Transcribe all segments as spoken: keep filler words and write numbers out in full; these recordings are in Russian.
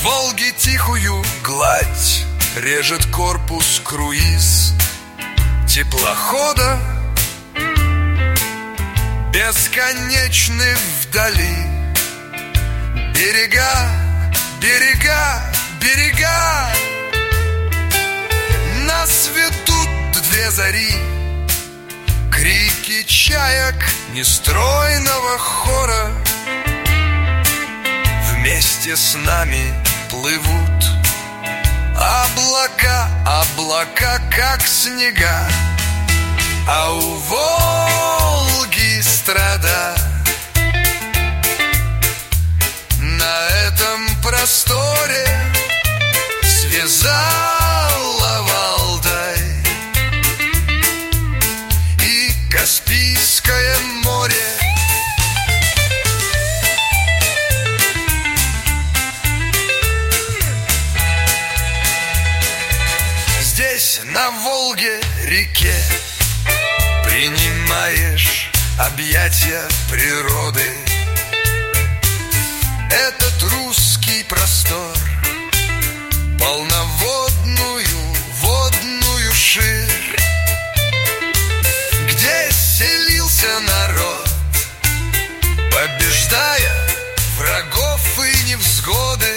Волги тихую гладь режет корпус круиз теплохода, бесконечны вдали берега, берега, берега. Нас ведут две зари, крики чаек нестройного хора. Вместе с нами плывут облака, облака, как снега. А у Волги страда. На этом просторе связала Валдай и Каспийское море. Здесь, на Волге реке, принимаешь объятия природы. Этот русский простор, полноводную, водную ширь, где селился народ, побеждая врагов и невзгоды.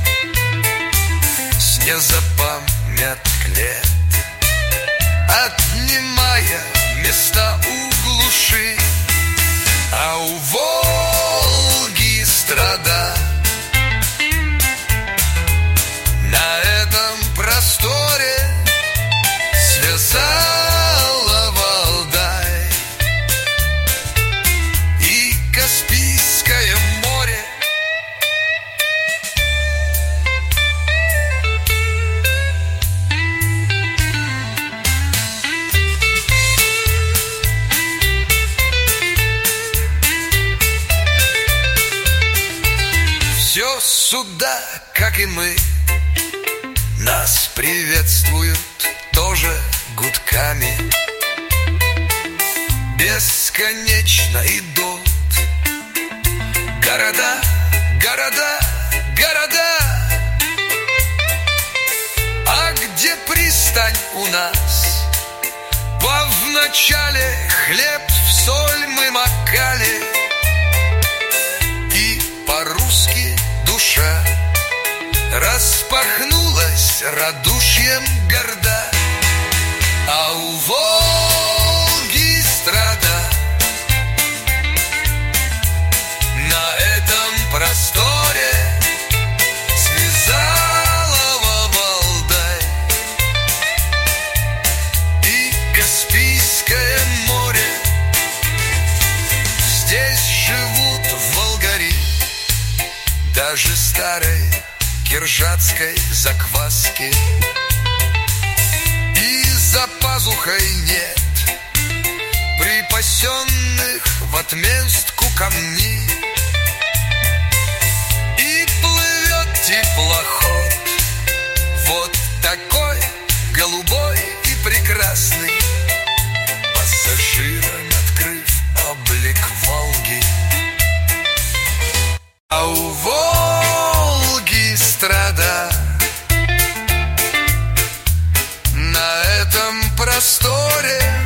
С незапамятных лет, отнимая места у глуши. А у Волги страда. На этом просторе связала Валдай и Каспийское море. Все суда, как и мы, нас приветствуют тоже гудками. Бесконечно идут города, города, города. А где пристань у нас? Повначале хлеб в соль мы макали, и по-русски душа распахнулась радушьем горда. А у Волги страда. На этом просторе связала Валдай и Каспийское море. Здесь живут волгари, даже старой киржатской закваски. И за пазухой нет припасенных в отместку камней. И плывет теплоход, вот такой голубой и прекрасный, пассажирам открыв облик Волги. А у Волги страда. На этом просторе